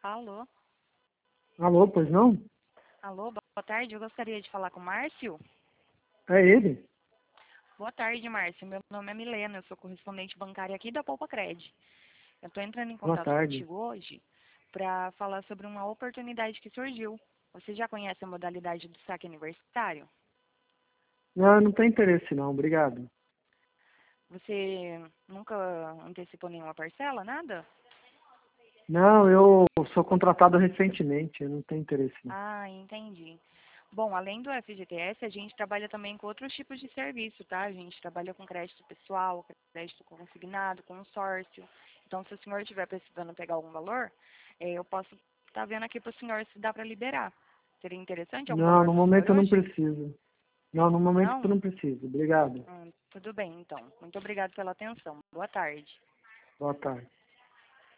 Alô? Alô, pois não? Alô, boa tarde. Eu gostaria de falar com o Márcio. É ele? Boa tarde, Márcio. Meu nome é Milena, eu sou correspondente bancária aqui da Poupa Cred. Eu estou entrando em Boa contato tarde. contigo hoje para falar sobre uma oportunidade que surgiu. Você já conhece a modalidade do saque aniversário? Não, não tem interesse não, obrigado. Você nunca antecipou nenhuma parcela, nada? Não, eu sou contratado recentemente, eu não tenho interesse não. Ah, entendi. Bom, além do FGTS, a gente trabalha também com outros tipos de serviço, tá? A gente trabalha com crédito pessoal, crédito consignado, consórcio. Então, se o senhor estiver precisando pegar algum valor, eu posso estar vendo aqui para o senhor se dá para liberar. Seria interessante algum Não, valor no para o senhor momento eu não hoje? preciso. Não, no momento eu Não? não preciso. Obrigado. Tudo bem, então. Muito obrigado pela atenção. Boa tarde. Boa tarde.